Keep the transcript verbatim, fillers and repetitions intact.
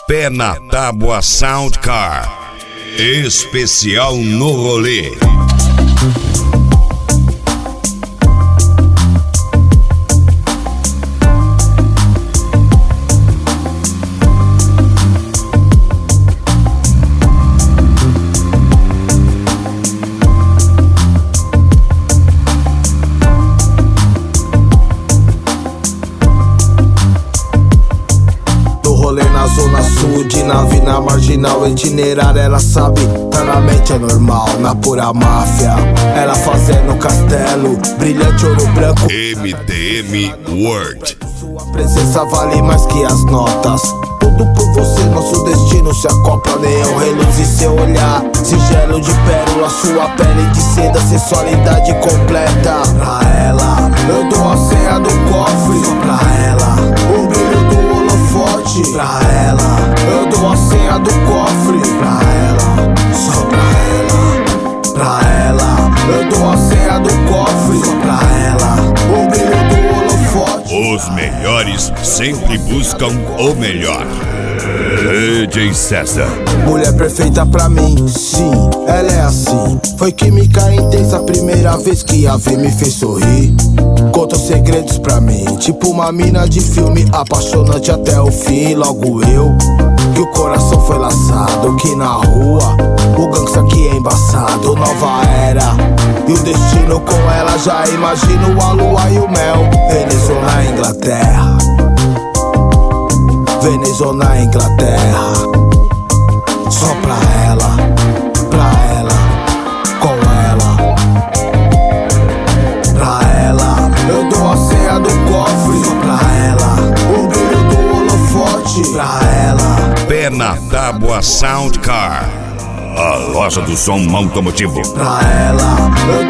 Pé na Tábua Sound Car. Especial no rolê. Zona Sul, de nave na marginal, itinerário ela sabe, tá na mente é normal, na pura máfia. Ela fazendo castelo, brilhante ouro branco. M T M World. Sua presença vale mais que as notas. Tudo por você, nosso destino se acopla. Neon reluz em seu olhar, singelo de pérola, sua pele de seda, sensualidade completa. Pra ela, eu dou a senha do cofre. Pra ela, o brilho do holofote. Pra ela, eu dou a senha do cofre. Pra ela, só pra ela. Pra ela, eu dou a senha do cofre. Só pra ela, o brilho do holofote. Os melhores sempre buscam o melhor. D J César. Mulher perfeita pra mim, sim, ela é assim. Foi química intensa, a primeira vez que a vi me fez sorrir. Conta segredos pra mim, tipo uma mina de filme, apaixonante até o fim. Logo eu, que o coração foi laçado, que na rua o gangsta aqui é embaçado. Nova era, e o destino com ela, já imagino a lua e o mel. Venezuela na Inglaterra, Venezuela na Inglaterra. Só pra ela, pra ela, com ela. Pra ela, eu dou a senha do cofre. Só pra ela, o brilho do holofote. Pra ela, Pé na Tábua Sound Car. A loja do som automotivo. pra ela, eu